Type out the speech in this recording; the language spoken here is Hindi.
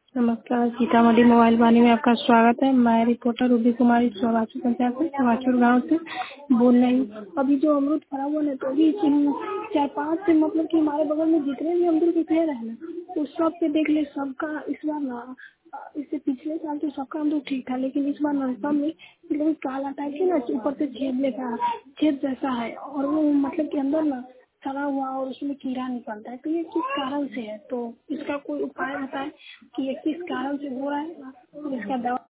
नमस्कार, सीतामढ़ी मोबाइल वाणी में आपका स्वागत है। मैं रिपोर्टर रूबी कुमारी चौराचू पंचायत से चौराचूर गाँव से बोल रही हूँ। अभी जो अमरूद फड़ा हुआ ना, तो अभी 4-5 से मतलब कि हमारे बगल में जितने भी अमरूद के पेड़ है ना, तो सब पे देख ले, सबका इस बार ना, इससे पिछले साल तो सबका अमरूद ठीक था, लेकिन इस बार ना सब में मतलब काला टाइप से ना ऊपर से छेद जैसा है, और वो मतलब के अंदर ना सड़ा हुआ और उसमें कीड़ा निकलता है। तो ये किस कारण से है? तो इसका कोई उपाय बताएं कि ये किस कारण से हो रहा है, और इसका दवा